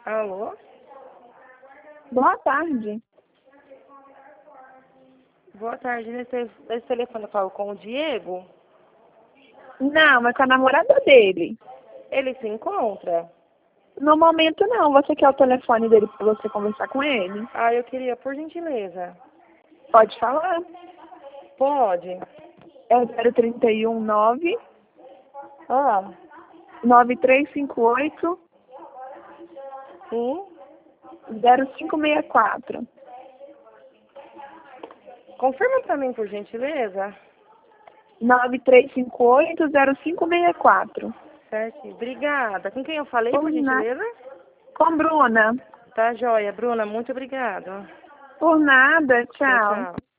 Alô? Boa tarde. Boa tarde. Nesse telefone eu falo com o Diego. Não, é com a namorada dele. Ele se encontra? No momento não. Você quer o telefone dele para você conversar com ele? Ah, eu queria, por gentileza. Pode falar. Pode? É o 0319 Ah, 9358 sim. 0564. Confirma pra mim, por gentileza. 9358 0564. Certo. Obrigada. Com quem eu falei, por gentileza? Com Bruna. Tá joia. Bruna, muito obrigada. Por nada. Tchau, Tchau. tchau.